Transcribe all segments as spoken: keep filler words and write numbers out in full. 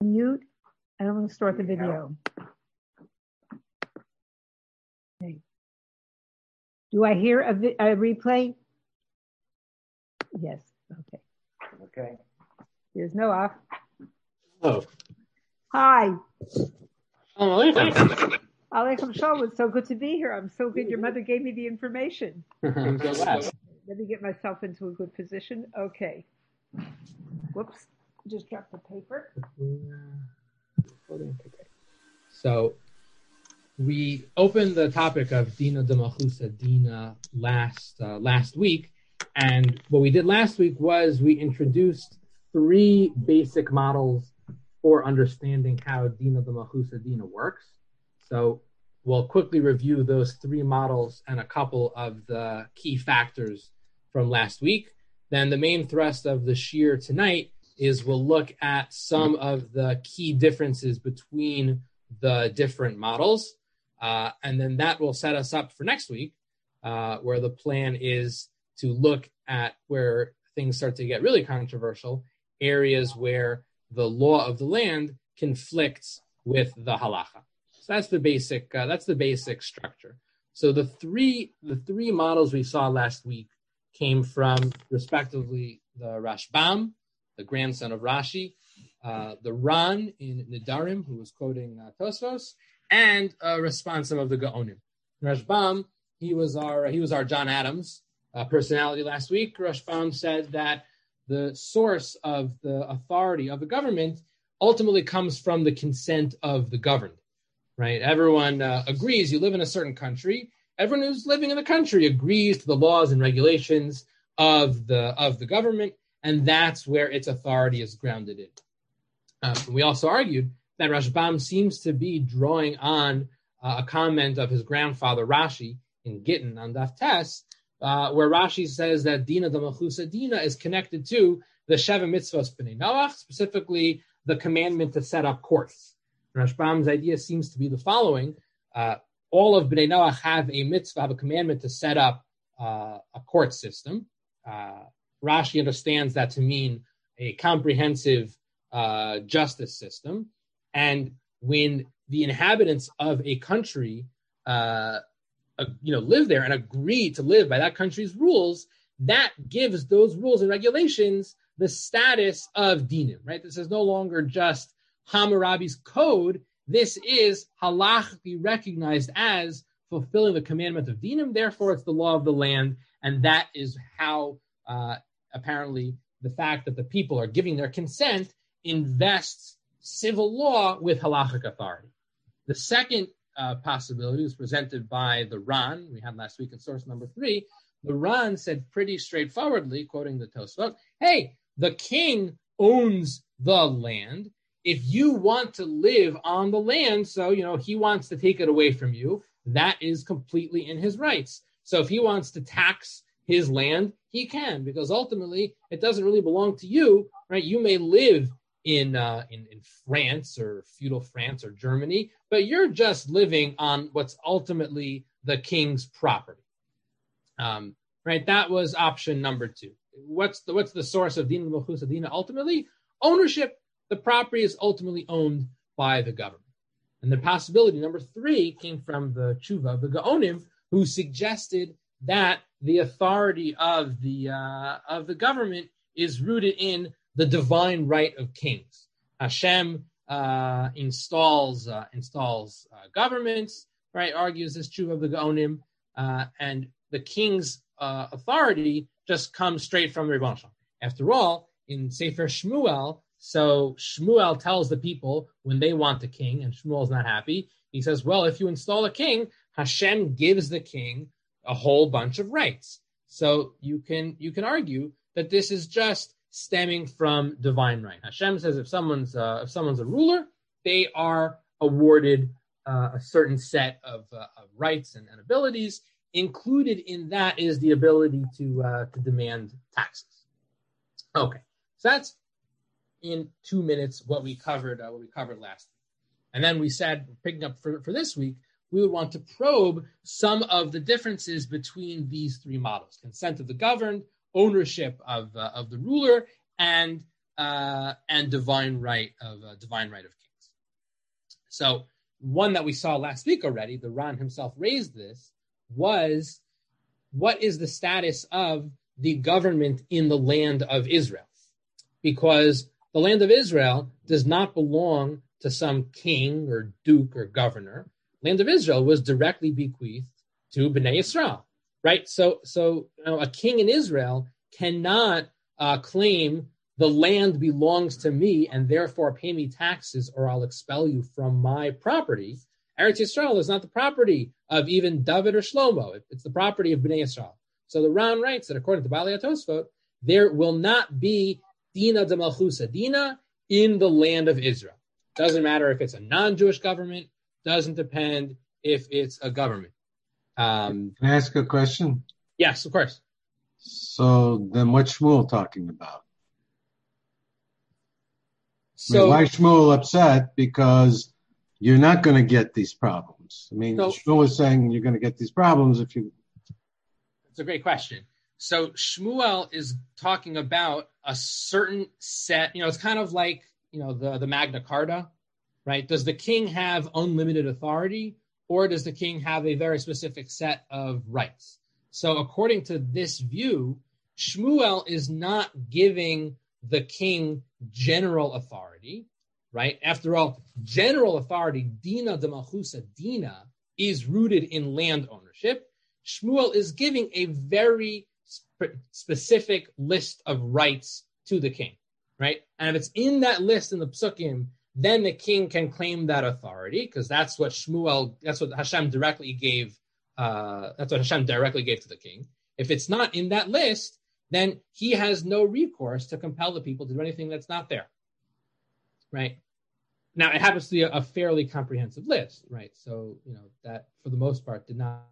Mute, and I'm going to start the video. Okay. Do I hear a, vi- a replay? Yes. Okay. Okay. There's no off. Oh. Hi. Alaikum. Alaikum Shalom. It's so good to be here. I'm so good. Your mother gave me the information. I'm so glad. Let me get myself into a good position. Okay. Whoops. Just dropped the paper. So we opened the topic of Dina de Malchusa Dina last uh, last week, and what we did last week was we introduced three basic models for understanding how Dina de Malchusa Dina works. So we'll quickly review those three models and a couple of the key factors from last week. Then the main thrust of the shiur tonight is we'll look at some of the key differences between the different models. Uh, and then that will set us up for next week, uh, where the plan is to look at where things start to get really controversial, areas where the law of the land conflicts with the halacha. So that's the basic, uh, that's the basic structure. So the three, the three models we saw last week came from, respectively, the Rashbam, the grandson of Rashi, uh, the Ran in Nidarim, who was quoting uh, Tosfos, and a responsive of the Gaonim. Rashbam, he was our he was our John Adams uh, personality last week. Rashbam said that the source of the authority of the government ultimately comes from the consent of the governed. Right? Everyone uh, agrees. You live in a certain country. Everyone who's living in the country agrees to the laws and regulations of the of the government, and that's where its authority is grounded in. Um, we also argued that Rashbam seems to be drawing on uh, a comment of his grandfather Rashi in Gittin on Daf Tes, uh, where Rashi says that Dina de Malchusa Dina is connected to the Sheva Mitzvos B'nai Noach, specifically the commandment to set up courts. Rashbam's idea seems to be the following. Uh, all of B'nai Noach have a mitzvah, have a commandment to set up uh, a court system. Uh, Rashi understands that to mean a comprehensive uh, justice system. And when the inhabitants of a country uh, uh, you know, live there and agree to live by that country's rules, that gives those rules and regulations the status of dinim, right? This is no longer just Hammurabi's code. This is halachically recognized as fulfilling the commandment of dinim. Therefore, it's the law of the land. And that is how uh, apparently the fact that the people are giving their consent invests civil law with halachic authority. The second uh, possibility was presented by the Ran, we had last week in source number three. The Ran said pretty straightforwardly, quoting the Tosfot, hey, the king owns the land. If you want to live on the land, so, you know, he wants to take it away from you, that is completely in his rights. So if he wants to tax his land, he can, because ultimately it doesn't really belong to you, right? You may live in, uh, in in France or feudal France or Germany, but you're just living on what's ultimately the king's property, um, right? That was option number two. What's the what's the source of Dina de Malchusa Dina? Ultimately, ownership. The property is ultimately owned by the government. And the possibility number three came from the tshuva of the Gaonim, who suggested that the authority of the uh, of the government is rooted in the divine right of kings. Hashem uh, installs uh, installs uh, governments, right? Argues this tshuva of the Gaonim, uh, and the king's uh, authority just comes straight from the Rebbeinu Shalom. After all, in Sefer Shmuel, so Shmuel tells the people when they want a king, and Shmuel's not happy, he says, well, if you install a king, Hashem gives the king a whole bunch of rights. So you can you can argue that this is just stemming from divine right. Hashem says if someone's uh, if someone's a ruler, they are awarded uh, a certain set of, uh, of rights and, and abilities. Included in that is the ability to uh, to demand taxes. Okay, so that's in two minutes what we covered uh, what we covered last week, and then we said picking up for, for this week we would want to probe some of the differences between these three models: consent of the governed, ownership of uh, of the ruler, and uh, and divine right of uh, divine right of kings. So one that we saw last week already, the Ran himself raised this, was what is the status of the government in the land of Israel? Because the land of Israel does not belong to some king or duke or governor. Land of Israel was directly bequeathed to Bnei Yisrael, right? So, so you know, a king in Israel cannot uh, claim the land belongs to me and therefore pay me taxes or I'll expel you from my property. Eretz Yisrael is not the property of even David or Shlomo. It's the property of Bnei Yisrael. So the Ran writes that according to Baalei HaTosfot, there will not be Dina de Malchusa Dina in the land of Israel. Doesn't matter if it's a non-Jewish government, doesn't depend if it's a government. Um, Can I ask a question? Yes, of course. So then what's Shmuel talking about? So, I mean, why is Shmuel upset? Because you're not going to get these problems. I mean, so, Shmuel is saying you're going to get these problems if you... That's a great question. So Shmuel is talking about a certain set, you know, it's kind of like, you know, the, the Magna Carta, right? Does the king have unlimited authority or does the king have a very specific set of rights? So according to this view, Shmuel is not giving the king general authority, right? After all, general authority, Dina de Malchusa Dina, is rooted in land ownership. Shmuel is giving a very sp- specific list of rights to the king, right? And if it's in that list in the Psukim, then the king can claim that authority because that's what Shmuel, that's what Hashem directly gave, uh, that's what Hashem directly gave to the king. If it's not in that list, then he has no recourse to compel the people to do anything that's not there, right? Now, it happens to be a, a fairly comprehensive list, right? So, you know, that for the most part did not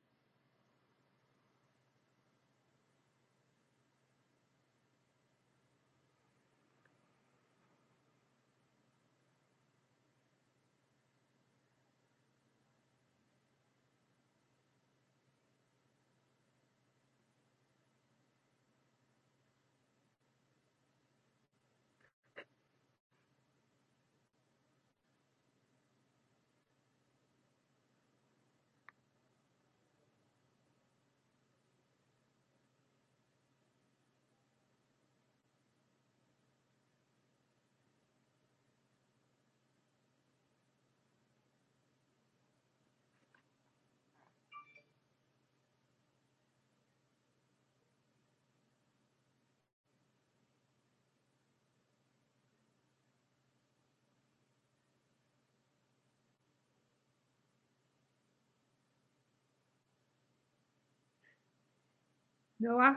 Noah?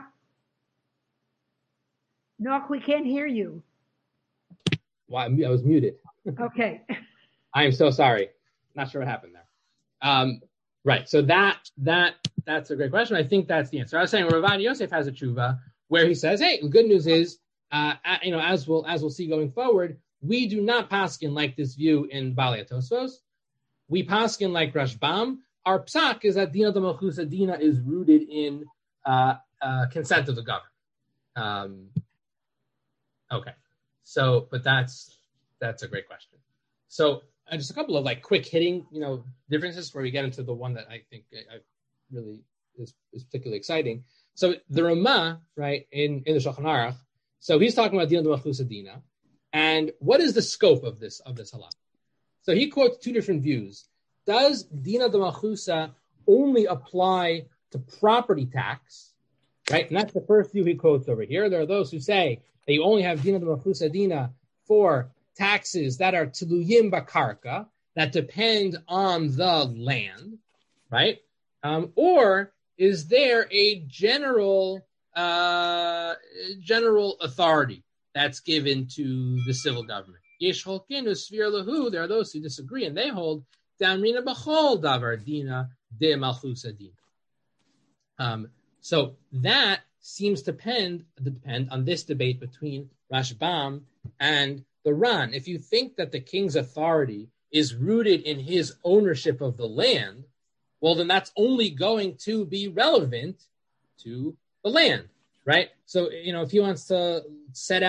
Noah, we can't hear you. Well, I was muted. Okay. I am so sorry. Not sure what happened there. Um, right. So that that that's a great question. I think that's the answer. I was saying Rav Yosef has a tshuva where he says, "Hey, the good news is, uh, you know, as we'll as we'll see going forward, we do not paskin like this view in Baalei HaTosfos. We paskin like Rashbam. Our psak is that Dina de Malchusa Dina is rooted in uh, uh, consent of the government." Um, okay. So, but that's that's a great question. So, uh, just a couple of like quick hitting, you know, differences before we get into the one that I think I, I really is, is particularly exciting. So, the Ramah, right, in, in the Shulchan Aruch, so he's talking about Dina de Malchusa Dina, and what is the scope of this of this halakha? So he quotes two different views. Does Dina de Malchusa only apply to property tax, right? And that's the first view he quotes over here. There are those who say that you only have Dina de Malchusa Dina for taxes that are tiluyim bakarka, that depend on the land, right? Um, or is there a general uh, general authority that's given to the civil government? Yesh holkinu svir lahu. There are those who disagree, and they hold damrina b'chol davar dina de malchusa dina. Um, so that seems to depend, depend on this debate between Rashbam and the Ran. If you think that the king's authority is rooted in his ownership of the land, well, then that's only going to be relevant to the land, right? So, you know, if he wants to set out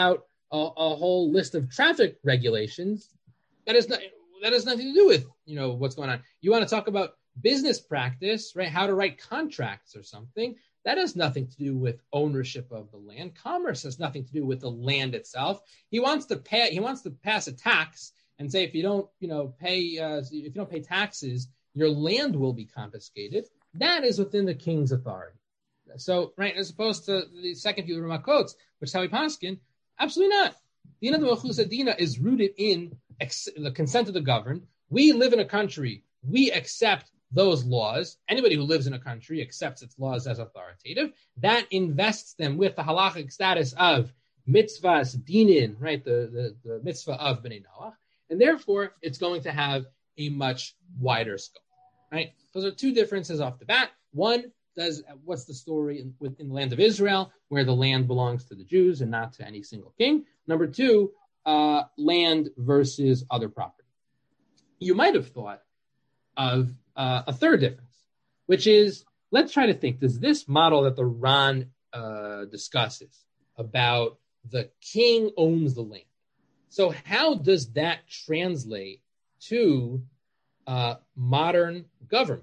a, a whole list of traffic regulations. That is not, that has nothing to do with, you know, what's going on. You want to talk about business practice, right? How to write contracts or something. That has nothing to do with ownership of the land. Commerce has nothing to do with the land itself. He wants to pay. He wants to pass a tax and say if you don't, you know, pay uh, if you don't pay taxes, your land will be confiscated. That is within the king's authority. So, right, as opposed to the second view of Rama quotes, which is how we paskin, absolutely not. Dina d'malchusa dina is rooted in ex- the consent of the governed. We live in a country. We accept those laws. Anybody who lives in a country accepts its laws as authoritative. That invests them with the halachic status of mitzvahs dinin, right, the, the, the mitzvah of Bnei Noach, and therefore it's going to have a much wider scope, right? Those are two differences off the bat. One, does what's the story in, within the land of Israel, where the land belongs to the Jews and not to any single king? Number two, uh, land versus other property. You might have thought of uh, a third difference, which is, let's try to think, does this model that the Ran uh, discusses about the king owns the land, so how does that translate to uh, modern government?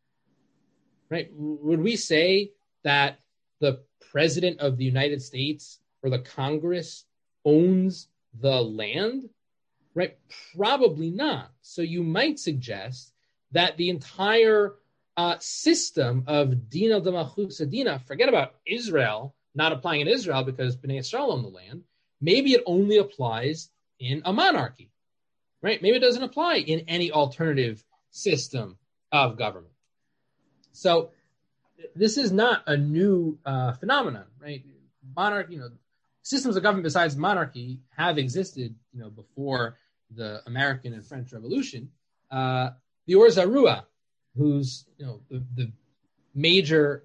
Right? Would we say that the president of the United States or the Congress owns the land? Right? Probably not. So you might suggest that the entire uh, system of Dina d'malchusa dina, forget about Israel, not applying in Israel because Bnei Yisrael own the land, maybe it only applies in a monarchy, right? Maybe it doesn't apply in any alternative system of government. So this is not a new uh, phenomenon, right? Monarchy, you know, systems of government besides monarchy have existed, you know, before the American and French Revolution. Uh, the Or Zarua, who's, you know, the, the major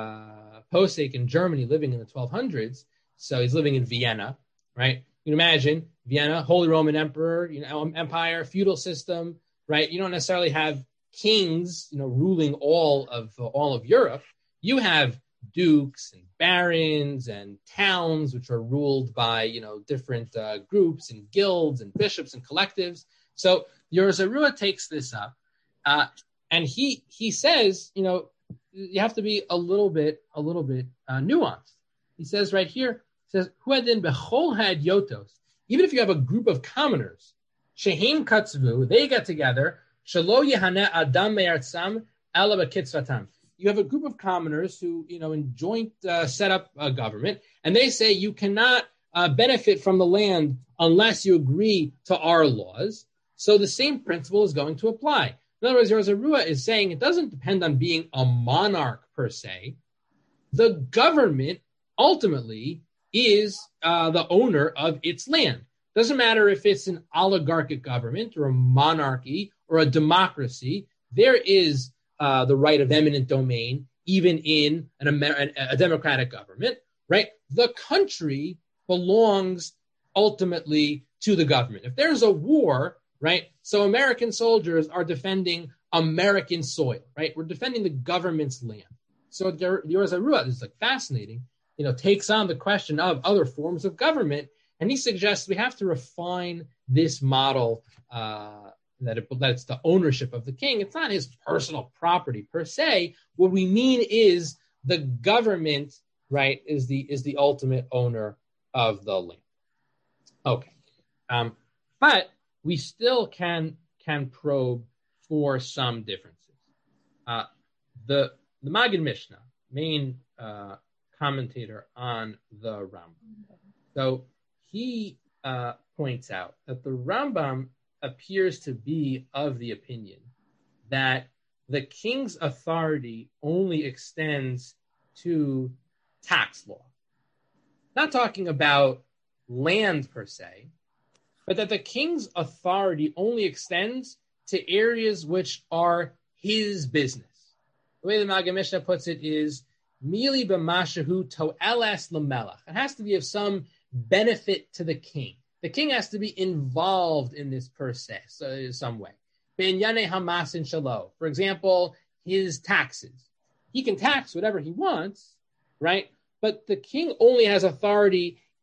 uh, posek in Germany, living in the twelve hundreds, so he's living in Vienna, right? You can imagine Vienna, Holy Roman Emperor, you know, empire, feudal system, right? You don't necessarily have kings, you know, ruling all of uh, all of Europe. You have dukes and barons and towns, which are ruled by, you know, different uh, groups and guilds and bishops and collectives. So Or Zarua takes this up, uh, and he he says, you know, you have to be a little bit a little bit uh, nuanced. He says right here, he says, "Huadin bechol had yotos." Even if you have a group of commoners, shehem katzvu, they get together. Shelo yehane adam me'artzam ela b'kitzvatam. You have a group of commoners who, you know, in joint uh, set up a government, and they say you cannot uh, benefit from the land unless you agree to our laws. So the same principle is going to apply. In other words, Or Zarua is saying it doesn't depend on being a monarch per se. The government ultimately is uh, the owner of its land. Doesn't matter if it's an oligarchic government or a monarchy or a democracy. There is uh, the right of eminent domain, even in an Amer- a democratic government, right? The country belongs ultimately to the government. If there's a war, right? So American soldiers are defending American soil, right? We're defending the government's land. So the Or Zarua, this is like fascinating, you know, takes on the question of other forms of government, and he suggests we have to refine this model uh, that, it, that it's the ownership of the king. It's not his personal property per se. What we mean is the government, right, is the is the ultimate owner of the land. Okay, um, but we still can can probe for some differences. Uh, the the Maggid Mishnah, main uh, commentator on the Rambam, so he uh, points out that the Rambam appears to be of the opinion that the king's authority only extends to tax law. Not talking about land per se, but that the king's authority only extends to areas which are his business. The way the Maggid Mishnah puts it is, Mili b'mashahu to'eles l'melech. It has to be of some benefit to the king. The king has to be involved in this per se, so in some way. B'inyanei hamasin shalo. For example, his taxes. He can tax whatever he wants, right? But the king only has authority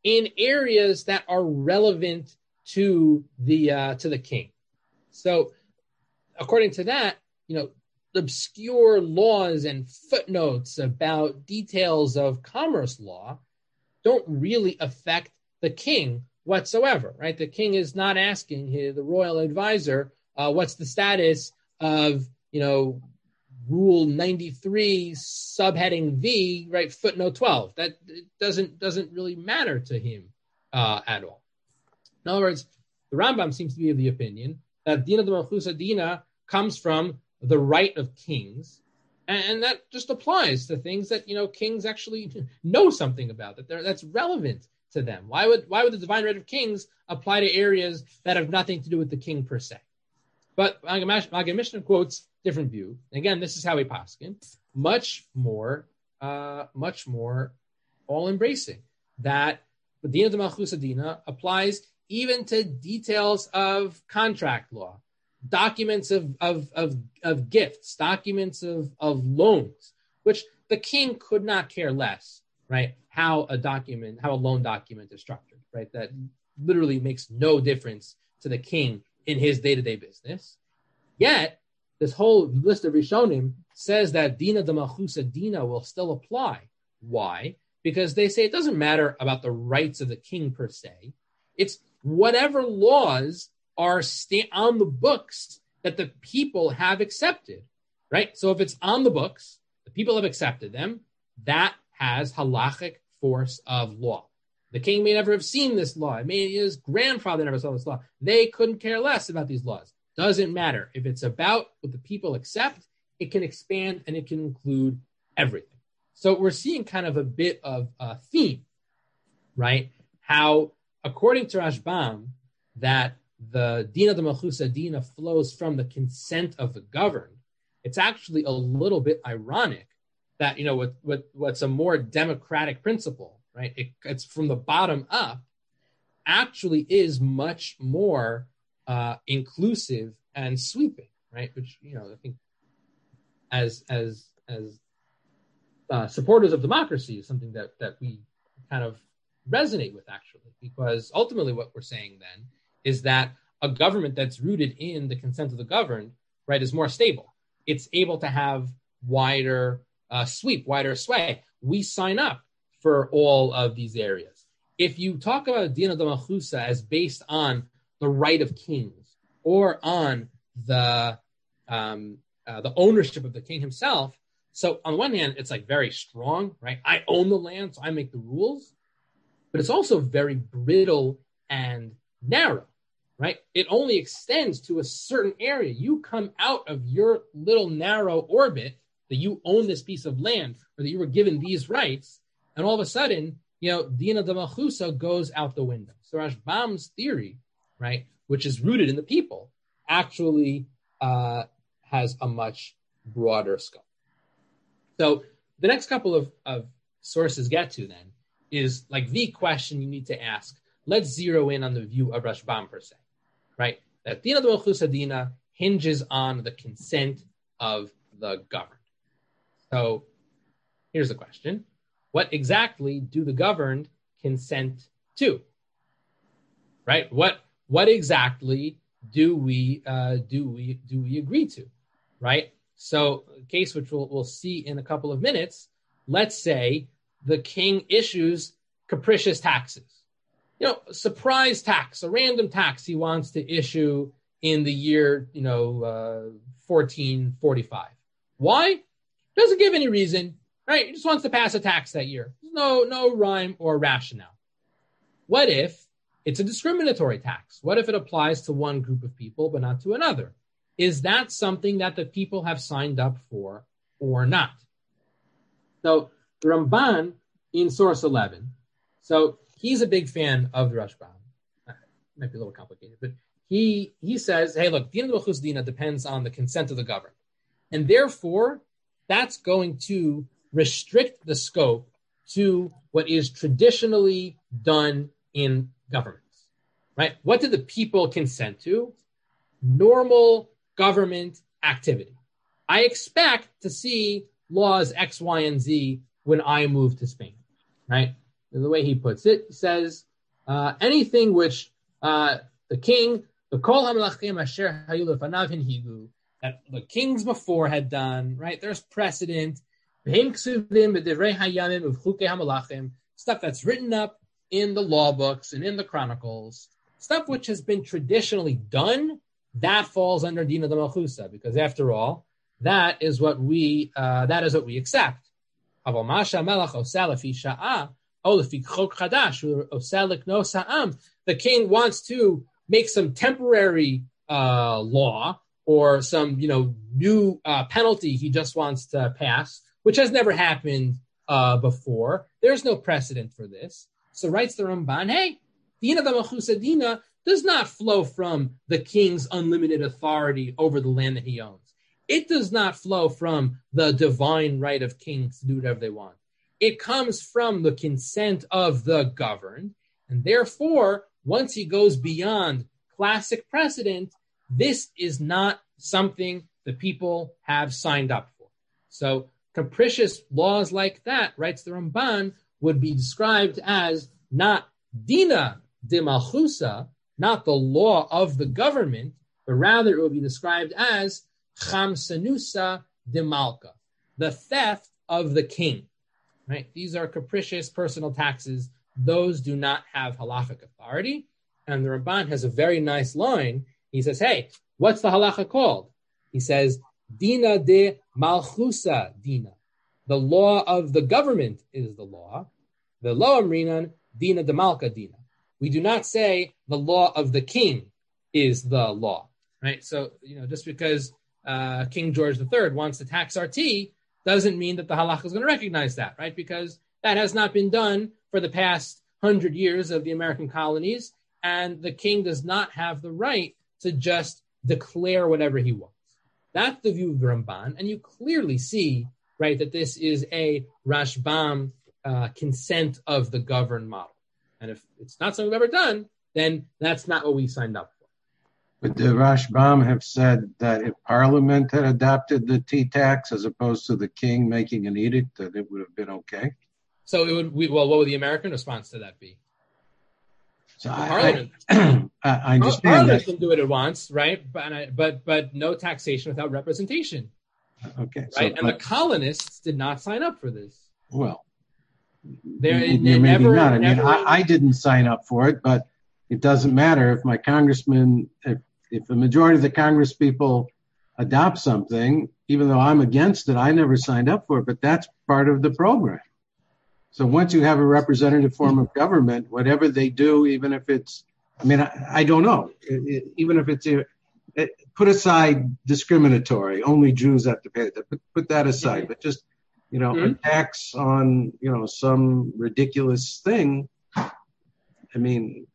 in areas that are relevant to the uh, to the king. So, according to that, you know, obscure laws and footnotes about details of commerce law don't really affect the king whatsoever, right? The king is not asking his, the royal advisor, uh, what's the status of, you know, Rule ninety-three, subheading V, right? Footnote twelve. That doesn't doesn't really matter to him uh, at all. In other words, the Rambam seems to be of the opinion that Dina de Malchusa Dina comes from the right of kings, and, and that just applies to things that, you know, kings actually know something about, that that's relevant to them. Why would why would the divine right of kings apply to areas that have nothing to do with the king per se? But Maggid Mishnah quotes different view. Again, this is how he paskin, much more, uh, much more all-embracing. That the Dina de Malchusa Dina applies even to details of contract law, documents of of of, of gifts, documents of, of loans, which the king could not care less, right? How a document, how a loan document is structured, right? That literally makes no difference to the king in his day-to-day business. Yet, this whole list of Rishonim says that Dina de Malchusa Dina will still apply. Why? Because they say it doesn't matter about the rights of the king per se. It's whatever laws are sta- on the books that the people have accepted, right? So if it's on the books, the people have accepted them, that has halachic force of law. The king may never have seen this law. Maybe his grandfather never saw this law. They couldn't care less about these laws. Doesn't matter. If it's about what the people accept, it can expand and it can include everything. So we're seeing kind of a bit of a theme, right? How, according to Rashbam, that the Dina de Malchusa Dina flows from the consent of the governed. It's actually a little bit ironic that, you know, with, with what's a more democratic principle, right? It, it's from the bottom up, actually is much more uh, inclusive and sweeping, right? Which, you know, I think as as as uh, supporters of democracy is something that that we kind of resonate with, actually, because ultimately what we're saying then is that a government that's rooted in the consent of the governed, right, is more stable. It's able to have wider uh, sweep, wider sway. We sign up for all of these areas. If you talk about Dina de Malchusa as based on the right of kings or on the um, uh, the ownership of the king himself, so on one hand, it's like very strong, right? I own the land, so I make the rules. But it's also very brittle and narrow, right? It only extends to a certain area. You come out of your little narrow orbit that you own this piece of land or that you were given these rights, and all of a sudden, you know, Dina de Malchusa goes out the window. So Rashbam's theory, right, which is rooted in the people, actually uh, has a much broader scope. So the next couple of, of sources get to then is like the question you need to ask. Let's zero in on the view of Rashbam per se, right? That Dina de Malchusa Dina hinges on the consent of the governed. So here's the question. What exactly do the governed consent to? Right? What what exactly do we uh, do we do we agree to? Right? So a case which we'll we'll see in a couple of minutes, let's say the king issues capricious taxes. You know, surprise tax, a random tax he wants to issue in the year, you know, uh, fourteen forty-five. Why? Doesn't give any reason, right? He just wants to pass a tax that year. No, no rhyme or rationale. What if it's a discriminatory tax? What if it applies to one group of people but not to another? Is that something that the people have signed up for or not? So the Ramban in source eleven, so he's a big fan of the Rashbam. Might be a little complicated, but he he says, hey, look, Dina de Malchusa Dina depends on the consent of the governed. And therefore, that's going to restrict the scope to what is traditionally done in governments, right? What do the people consent to? Normal government activity. I expect to see laws X, Y, and Z when I move to Spain, right? the way he puts it, he says, uh, anything which uh, the king, the kol hamelachim asher hayu lefanav hinhigu, that the kings before had done, right? There's precedent. Stuff that's written up in the law books and in the chronicles, stuff which has been traditionally done, that falls under Dina de Malchusa, because after all, that is what we uh, that is what we accept. The king wants to make some temporary uh, law or some, you know, new uh, penalty he just wants to pass, which has never happened uh, before. There's no precedent for this. So writes the Ramban, hey, Dina de Malchusa Dina does not flow from the king's unlimited authority over the land that he owns. It does not flow from the divine right of kings to do whatever they want. It comes from the consent of the governed, and therefore, once he goes beyond classic precedent, this is not something the people have signed up for. So capricious laws like that, writes the Ramban, would be described as not Dina de Malchusa, not the law of the government, but rather it would be described as Chamsanusa de Malka, the theft of the king. Right? These are capricious personal taxes. Those do not have halachic authority. And the Ramban has a very nice line. He says, hey, what's the halacha called? He says, Dina de Malchusa Dina. The law of the government is the law. The lo amrinan Dina de Malka Dina. We do not say the law of the king is the law, right? So, you know, just because uh, King George the Third wants to tax our tea doesn't mean that the halacha is going to recognize that, right? Because that has not been done for the past hundred years of the American colonies, and the king does not have the right to just declare whatever he wants. That's the view of the Ramban, and you clearly see, right, that this is a Rashbam uh, consent of the governed model. And if it's not something we've ever done, then that's not what we signed up for. Would the Rashbam have said that if Parliament had adopted the tea tax as opposed to the king making an edict, that it would have been okay? So it would. We, well, what would the American response to that be? So Parliament, I, I, I understand Parliament that. can do what it wants, right? But but but no taxation without representation. Okay, so, right, and but, the colonists did not sign up for this. Well, They're, maybe they never, not. I mean, never, I, I didn't sign up for it, but it doesn't matter if my congressman, if, if the majority of the Congress people adopt something, even though I'm against it, I never signed up for it, but that's part of the program. So once you have a representative form of government, whatever they do, even if it's, I mean, I, I don't know, it, it, even if it's, it, put aside discriminatory, only Jews have to pay that, put, put that aside, mm-hmm. but just, you know, mm-hmm. a tax on, you know, some ridiculous thing. I mean,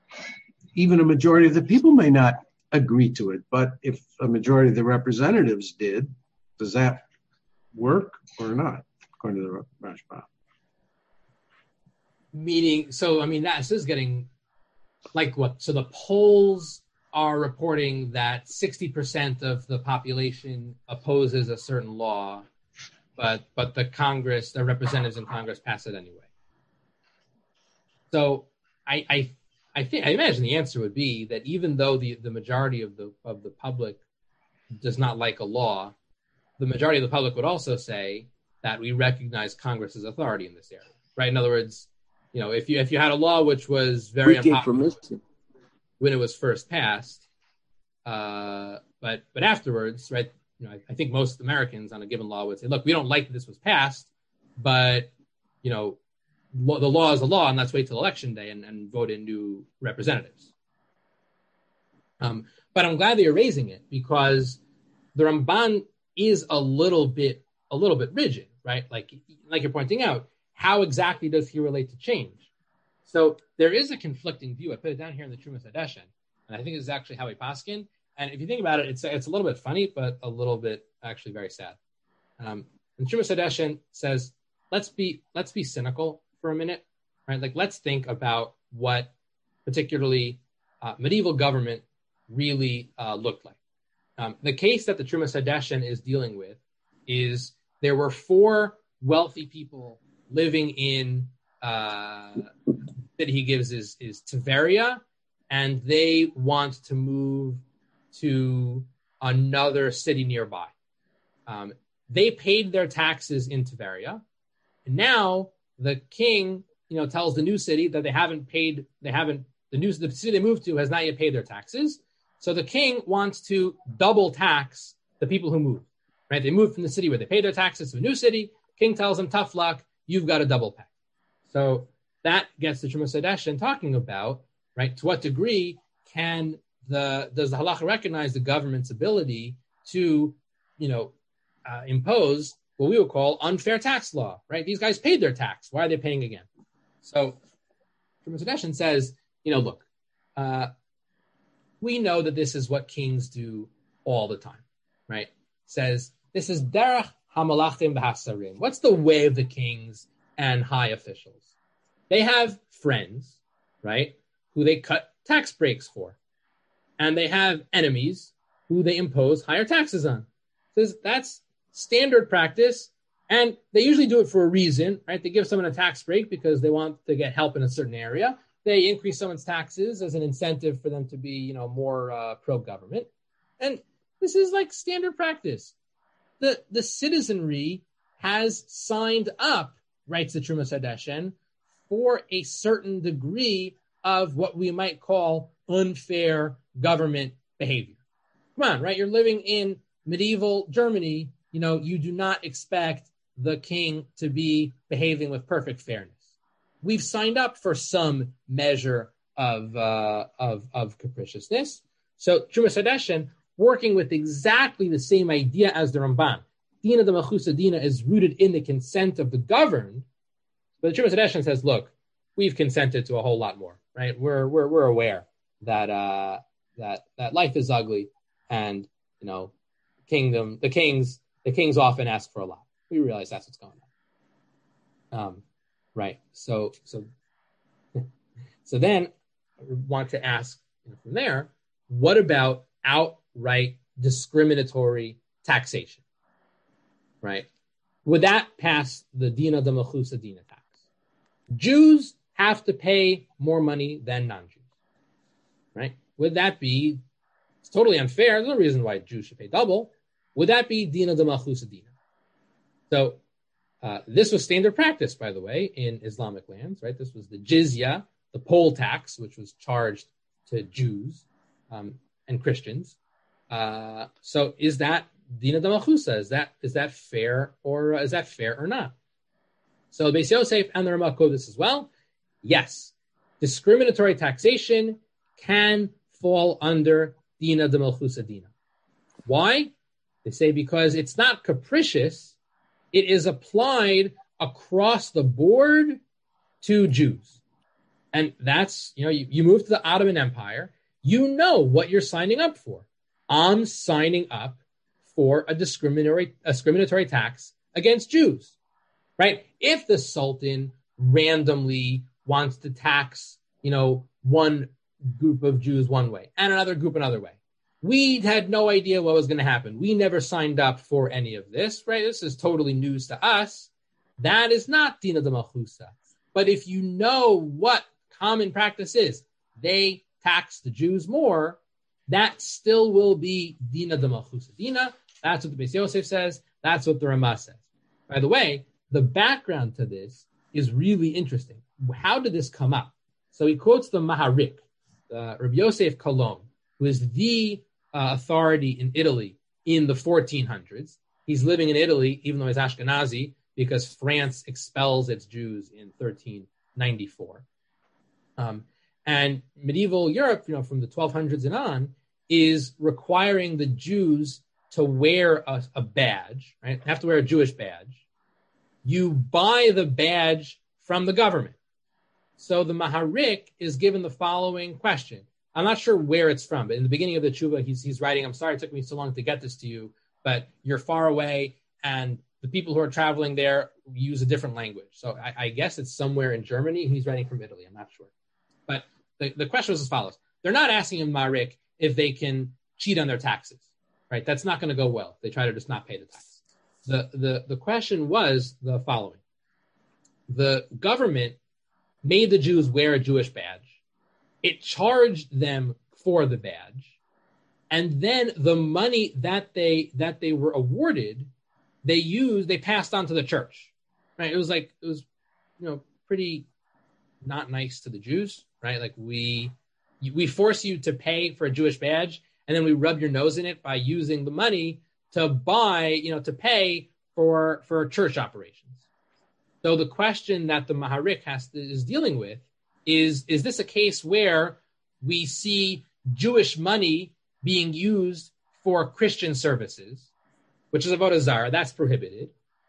even a majority of the people may not agree to it, but if a majority of the representatives did, does that work or not, according to the Rashbam? Meaning, so, I mean, that, this is getting, like what? So the polls are reporting that sixty percent of the population opposes a certain law, but but the Congress, the representatives in Congress pass it anyway. So I I I think I imagine the answer would be that even though the, the majority of the of the public does not like a law, the majority of the public would also say that we recognize Congress's authority in this area, right? In other words, you know, if you if you had a law which was very unpopular when it was first passed, uh, but but afterwards, right? You know, I, I think most Americans on a given law would say, "Look, we don't like that this was passed, but you know, lo- the law is the law, and let's wait till election day and, and vote in new representatives." Um, but I'm glad that you're raising it because the Ramban is a little bit a little bit rigid, right? Like like you're pointing out. How exactly does he relate to change? So there is a conflicting view. I put it down here in the Trumas Hadeshen, and I think this is actually how we paskin. And if you think about it, it's it's a little bit funny, but a little bit actually very sad. Um, and Trumas Hadeshen says, let's be let's be cynical for a minute, right? Like let's think about what particularly uh, medieval government really uh, looked like. Um, the case that the Trumas Hadeshen is dealing with is there were four wealthy people living in uh, that he gives is, is Tveria, and they want to move to another city nearby. Um, they paid their taxes in Tveria, and now the king, you know, tells the new city that they haven't paid, they haven't, the new the city they moved to has not yet paid their taxes. So the king wants to double tax the people who moved, right? They moved from the city where they paid their taxes to a new city. King tells them, tough luck, you've got a double pay. So that gets the Trumas Hadeshen talking about, right? To what degree can the, does the halacha recognize the government's ability to, you know, uh, impose what we would call unfair tax law, right? These guys paid their tax. Why are they paying again? So Trumas Hadeshen says, you know, look, uh, we know that this is what kings do all the time, right? Says, this is derech hamalachim b'hasarim. What's the way of the kings and high officials? They have friends, right, who they cut tax breaks for. And they have enemies who they impose higher taxes on. Says that's standard practice, and they usually do it for a reason, right? They give someone a tax break because they want to get help in a certain area. They increase someone's taxes as an incentive for them to be, you know, more uh, pro-government. And this is like standard practice. The the citizenry has signed up, writes the Trumas Hadeshen, for a certain degree of what we might call unfair government behavior. Come on, right? You're living in medieval Germany. You know, you do not expect the king to be behaving with perfect fairness. We've signed up for some measure of uh, of, of capriciousness. So Trumas Hadeshen, working with exactly the same idea as the Ramban, Dina de Malchusa Dina is rooted in the consent of the governed. But the Trumas Hadeshen says, look, we've consented to a whole lot more, right? We're we're we're aware that uh, that that life is ugly, and you know, kingdom the kings the kings often ask for a lot. We realize that's what's going on. Um, right. So so so then I want to ask, you know, from there, what about outright discriminatory taxation? Right? Would that pass the Dina de Malchusa Dina tax? Jews have to pay more money than non-Jews, right? Would that be, it's totally unfair. There's no reason why Jews should pay double. Would that be Dina de Malchusa Dina? So uh, this was standard practice, by the way, in Islamic lands, right? This was the jizya, the poll tax, which was charged to Jews um, and Christians. Uh, so is that Dina de Malchusa? Is that is that fair or uh, is that fair or not? So Beis Yosef and the Ramah quote this as well. Yes, discriminatory taxation can fall under Dina de Malchusa Dina. Why? They say because it's not capricious. It is applied across the board to Jews. And that's, you know, you, you move to the Ottoman Empire, you know what you're signing up for. I'm signing up for a discriminatory, a discriminatory tax against Jews. Right? If the Sultan randomly wants to tax, you know, one group of Jews one way and another group another way, we had no idea what was going to happen. We never signed up for any of this, right? This is totally news to us. That is not Dina de Malchusa. But if you know what common practice is, they tax the Jews more, that still will be Dina de Malchusa Dina. That's what the Beis Yosef says. That's what the Ramah says. By the way, the background to this is really interesting. How did this come up? So he quotes the Maharik, uh, Rabbi Yosef Kalon, who is the uh, authority in Italy in the fourteen hundreds. He's living in Italy, even though he's Ashkenazi, because France expels its Jews in thirteen ninety-four. Um, and medieval Europe, you know, from the twelve hundreds and on, is requiring the Jews to wear a, a badge, right? They have to wear a Jewish badge. You buy the badge from the government. So the Maharik is given the following question. I'm not sure where it's from, but in the beginning of the tshuva, he's, he's writing, I'm sorry it took me so long to get this to you, but you're far away, and the people who are traveling there use a different language. So I, I guess it's somewhere in Germany. He's writing from Italy. I'm not sure. But the, the question is as follows. They're not asking him, Maharik, if they can cheat on their taxes, right? That's not going to go well. They try to just not pay the tax. The, the, the question was the following. The government made the Jews wear a Jewish badge. It charged them for the badge. And then the money that they that they were awarded, they used, they passed on to the church. Right? It was like, it was, you know, pretty not nice to the Jews, right? Like we we force you to pay for a Jewish badge, and then we rub your nose in it by using the money to buy, you know, to pay for for church operations. So the question that the Maharik has to, is dealing with is, is this a case where we see Jewish money being used for Christian services, which is avodah zarah, that's prohibited?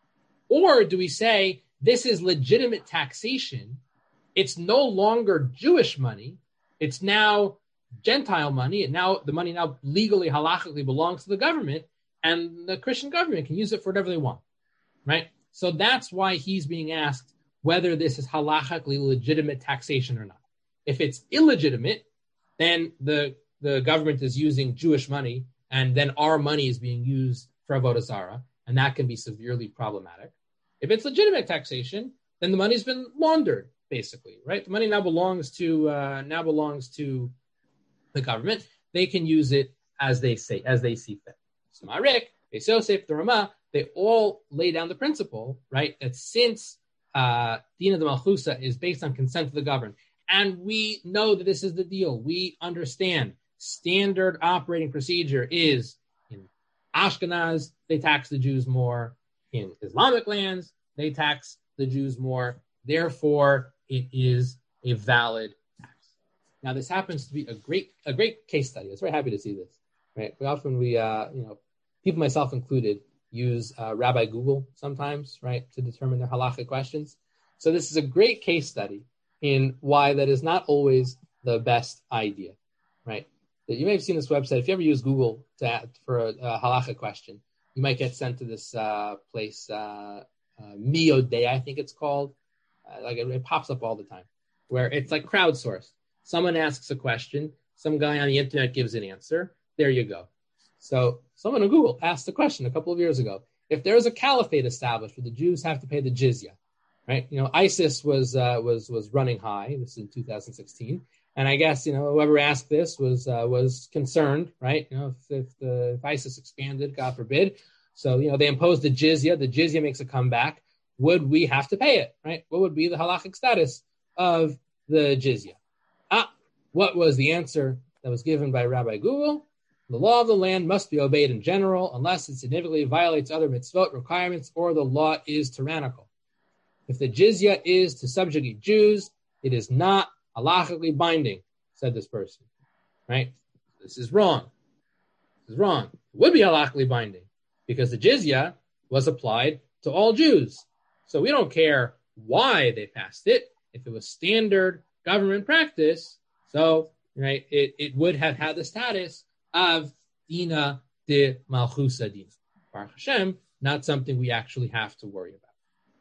Or do we say this is legitimate taxation? It's no longer Jewish money. It's now Gentile money. And now the money now legally, halachically belongs to the government, and the Christian government can use it for whatever they want, right? So that's why he's being asked whether this is halachically legitimate taxation or not. If it's illegitimate, then the, the government is using Jewish money, and then our money is being used for avodah zarah, and that can be severely problematic. If it's legitimate taxation, then the money's been laundered, basically, right? The money now belongs to uh, now belongs to the government. They can use it as they say, as they see fit. So Maharik, Beis Yosef, the Ramah, they all lay down the principle, right, that since uh, Dina de Malchusa is based on consent of the governed, and we know that this is the deal, we understand standard operating procedure is in Ashkenaz, they tax the Jews more. In Islamic lands, they tax the Jews more. Therefore, it is a valid tax. Now, this happens to be a great a great case study. I was very happy to see this. Right? We often we uh, you know, people, myself included, use uh, Rabbi Google sometimes, right, to determine their halachic questions. So this is a great case study in why that is not always the best idea, right? That you may have seen this website. If you ever use Google to add, for a, a halachic question, you might get sent to this uh, place, uh, uh, Mio Day, I think it's called. Uh, like it, it pops up all the time, where it's like crowdsourced. Someone asks a question, some guy on the internet gives an answer. There you go. So someone on Google asked a question a couple of years ago. If there is a caliphate established where the Jews have to pay the jizya, right? You know, ISIS was uh, was was running high. This is in two thousand sixteen, and I guess you know whoever asked this was uh, was concerned, right? You know, if, if, the, if ISIS expanded, God forbid, so you know they imposed the jizya. The jizya makes a comeback. Would we have to pay it? Right? What would be the halachic status of the jizya? Ah, what was the answer that was given by Rabbi Google? The law of the land must be obeyed in general unless it significantly violates other mitzvot requirements or the law is tyrannical. If the jizya is to subjugate Jews, it is not halachically binding, said this person. Right? This is wrong. This is wrong. It would be halachically binding because the jizya was applied to all Jews. So we don't care why they passed it. If it was standard government practice, so right, it, it would have had the status of Dina de Malchusa Dina. Baruch Hashem, not something we actually have to worry about.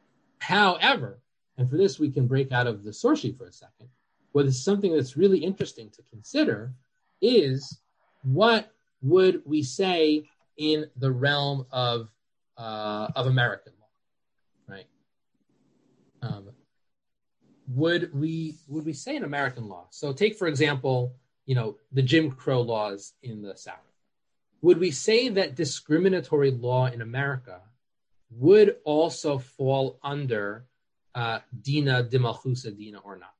However, and for this we can break out of the source sheet for a second, what is something that's really interesting to consider is what would we say in the realm of uh, of American law, right? Um, would we would we say in American law? So take, for example, you know, the Jim Crow laws in the South. Would we say that discriminatory law in America would also fall under uh, Dina de Malchusa Dina or not?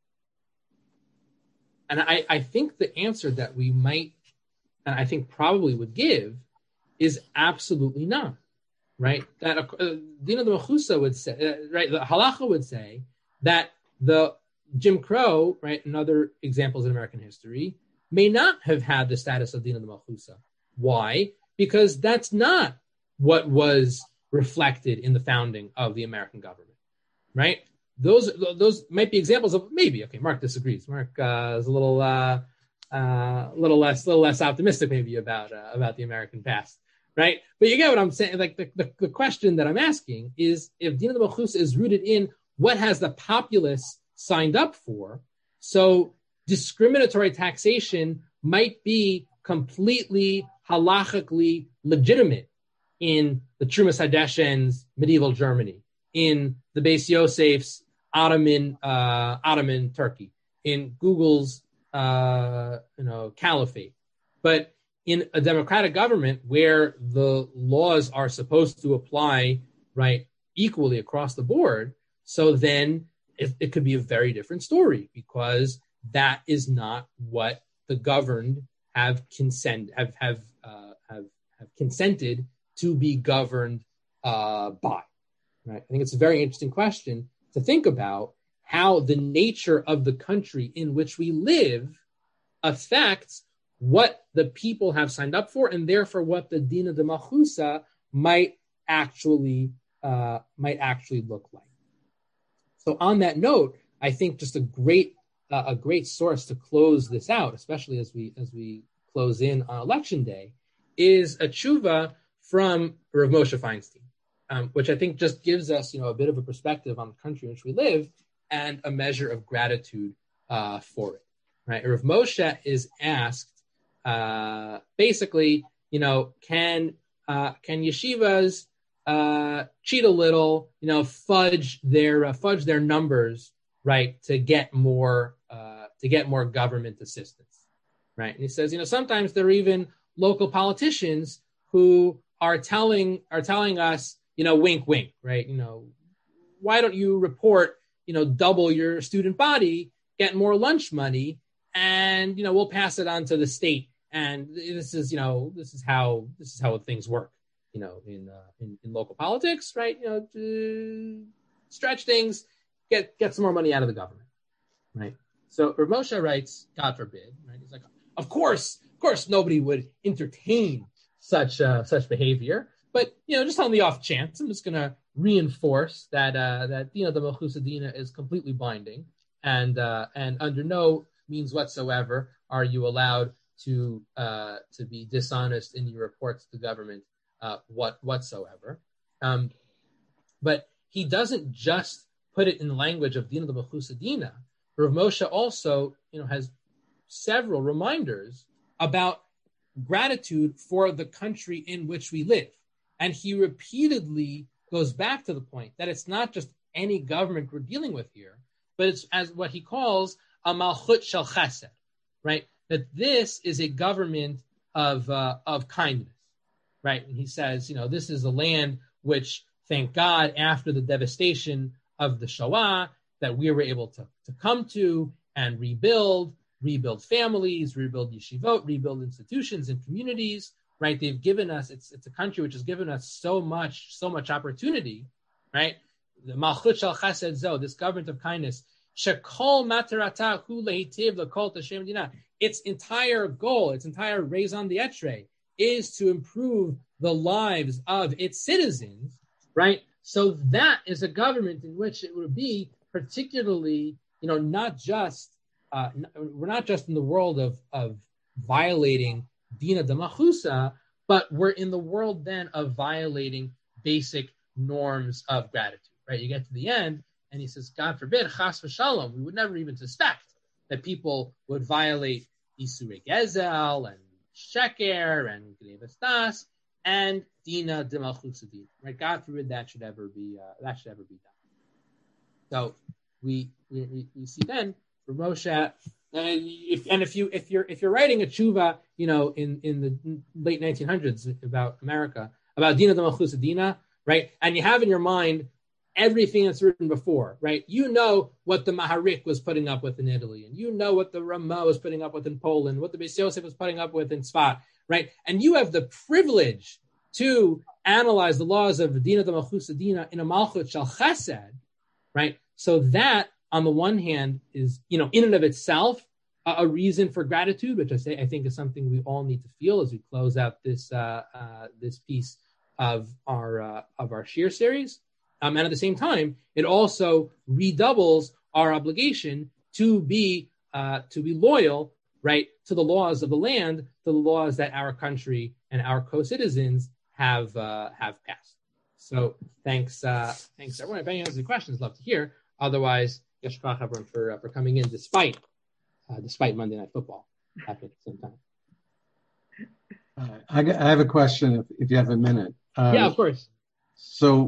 And I, I think the answer that we might, and I think probably would give, is absolutely not, right? That uh, Dina de Malchusa would say, uh, right, the halacha would say that the Jim Crow, right, and other examples in American history, may not have had the status of Dina de Malchusa. Why? Because that's not what was reflected in the founding of the American government, right? Those those might be examples of maybe. Okay, Mark disagrees. Mark uh, is a little uh, uh, little less little less optimistic maybe about uh, about the American past, right? But you get what I'm saying. Like the, the, the question that I'm asking is if Dina de Malchusa is rooted in what has the populace signed up for, so discriminatory taxation might be completely halachically legitimate in the Trumas Hadeshen's medieval Germany, in the Beis Yosef's Ottoman uh, Ottoman Turkey, in Google's uh, you know caliphate. But in a democratic government where the laws are supposed to apply right equally across the board, so then it, it could be a very different story, because that is not what the governed have consent have have uh, have have consented to be governed uh, by. Right? I think it's a very interesting question to think about how the nature of the country in which we live affects what the people have signed up for, and therefore what the Dina de Malchusa might actually uh, might actually look like. So on that note, I think just a great uh, a great source to close this out, especially as we as we close in on election day, is a tshuva from Rav Moshe Feinstein, um, which I think just gives us you know a bit of a perspective on the country in which we live and a measure of gratitude uh, for it. Right, Rav Moshe is asked uh, basically, you know, can uh, can yeshivas uh, cheat a little, you know, fudge their uh, fudge their numbers, right, to get more uh, to get more government assistance, right? And he says, you know, sometimes there are even local politicians who are telling are telling us, you know, wink, wink, right? You know, why don't you report, you know, double your student body, get more lunch money, and you know, we'll pass it on to the state. And this is, you know, this is how this is how things work, you know, in uh, in, in local politics, right? You know, to stretch things, get get some more money out of the government, right? So Rav Moshe writes, God forbid, right? He's like, of course, of course, nobody would entertain such uh, such behavior, but you know, just on the off chance, I'm just going to reinforce that uh, that you know the Malchusa Dina is completely binding, and uh, and under no means whatsoever are you allowed to uh, to be dishonest in your reports to the government uh, what whatsoever. Um, but he doesn't just put it in the language of Dina de Malchusa Dina. Rav Moshe also, you know, has several reminders about gratitude for the country in which we live, and he repeatedly goes back to the point that it's not just any government we're dealing with here, but it's as what he calls a malchut shel chesed, right? That this is a government of uh, of kindness, right? And he says, you know, this is a land which, thank God, after the devastation of the Shoah, that we were able to, to come to and rebuild, rebuild families, rebuild yeshivot, rebuild institutions and communities, right? They've given us, it's it's a country which has given us so much, so much opportunity, right? The Malchut Shel Chesed Zo, this government of kindness, Shekol Matarata Hu Leitiv L'Kol Tashem Dina. Its entire goal, its entire raison d'etre is to improve the lives of its citizens, right? So that is a government in which it would be particularly, you know, not just, uh, we're not just in the world of, of violating Dina de Malchusa, but we're in the world then of violating basic norms of gratitude, right? You get to the end, and he says, God forbid, chas v'shalom, we would never even suspect that people would violate Isurei Gezel and Sheker and Gnevas Das and Dina de Malchusa Dina, right? God forbid that should ever be uh, that should ever be done. So we we, we see then for Moshe, and if and if you if you're if you're writing a tshuva, you know, in, in the late nineteen hundreds about America, about Dina de Malchusa Dina, right? And you have in your mind everything that's written before, right? You know what the Maharik was putting up with in Italy, and you know what the Ramah was putting up with in Poland, what the Beis Yosef was putting up with in Tzfat, right? And you have the privilege to analyze the laws of Dina de Malchusa Dina in a Malchut Shel Chesed, right? So that, on the one hand, is, you know, in and of itself, a, a reason for gratitude, which I say I think is something we all need to feel as we close out this uh, uh, this piece of our uh, of our Shir series. Um, and at the same time, it also redoubles our obligation to be uh, to be loyal, right, to the laws of the land, to the laws that our country and our co-citizens have uh, have passed. So thanks, uh, thanks everyone. If anyone has any questions, love to hear. Otherwise, yeshkach everyone for uh, for coming in despite uh, despite Monday Night Football happening at the same time. Uh, I, I have a question if, if you have a minute. Um, yeah, of course. So